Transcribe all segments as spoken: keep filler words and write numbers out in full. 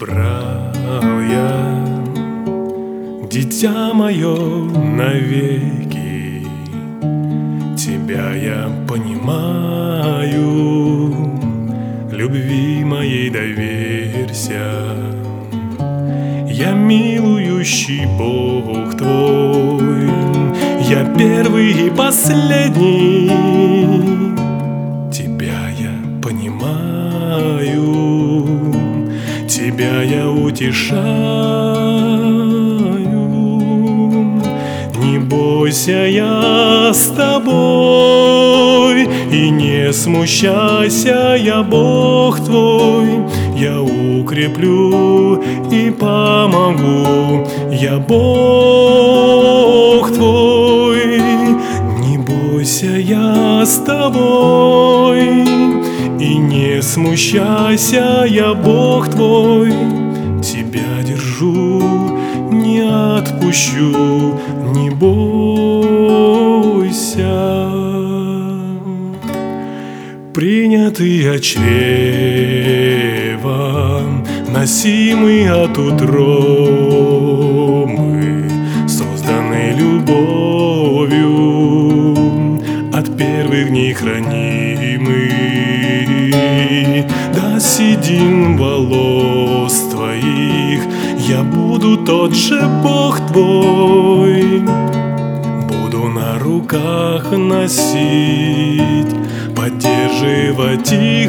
избрал я, дитя мое, навеки. Тебя я понимаю, любви моей доверься. Я милующий Бог твой, я первый и последний. Тебя я понимаю, тебя я утешаю. Не бойся, я с тобой, и не смущайся, я Бог твой. Я укреплю и помогу, я Бог твой. Не бойся, я с тобой, и не смущайся, я Бог твой. Тебя держу, не отпущу, не бойся. Принятый от чрева, носимый от утробы, созданный любовью, от первых дней хранимый. До седин волос твоих я буду тот же Бог твой. Буду на руках носить, поддерживать и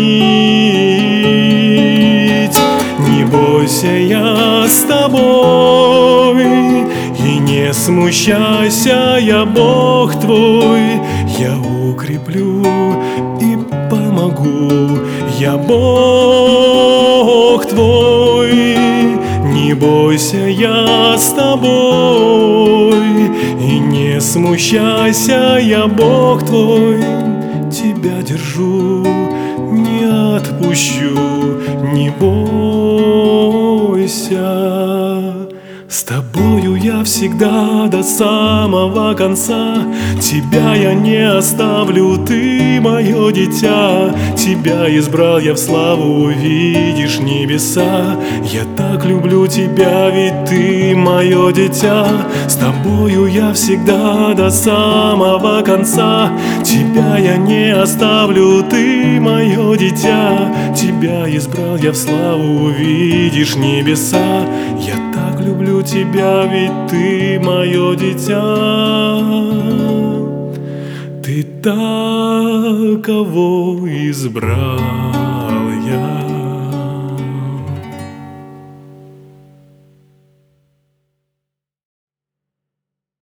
хранить. Не бойся, я с тобой, и не смущайся, я Бог твой. Я укреплю и помогу, я Бог твой. Не бойся, я с тобой, и не смущайся, я Бог твой. Тебя держу, не отпущу, не бойся. С тобою я всегда до самого конца. Тебя я не оставлю, ты мое дитя. Тебя избрал я в славу, увидишь небеса. Я так люблю тебя, ведь ты мое дитя. С тобою я всегда до самого конца. Тебя я не оставлю, ты мое дитя. Тебя избрал я в славу, увидишь небеса. Я так люблю тебя, ведь ты мое дитя. Ты так, кого избрал я.